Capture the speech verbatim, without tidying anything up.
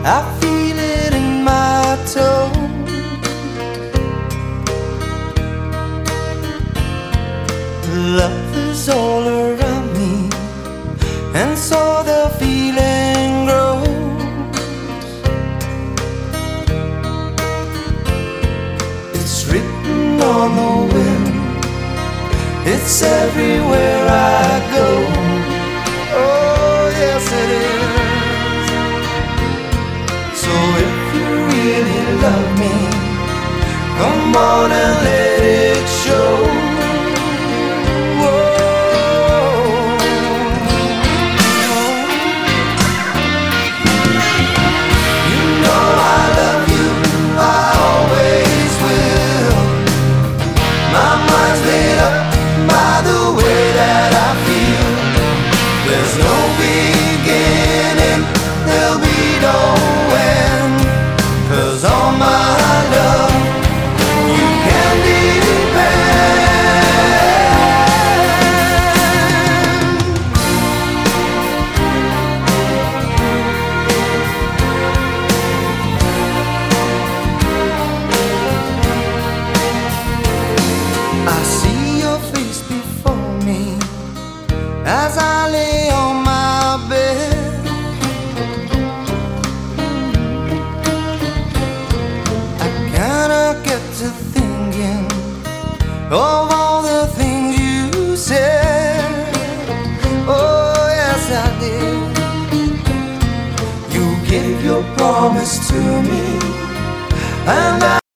I feel it in my toe. Love is all around me, and so the feeling grows. It's written on the wind, it's everywhere I go. Oh yes it is. So if you really love me, come on and let it show. There's no beginning, there'll be no end, 'cause all my love you can depend. I see your face before me as I lay on my bed. I kinda get to thinking of all the things you said. Oh yes I did. You gave your promise to me, and I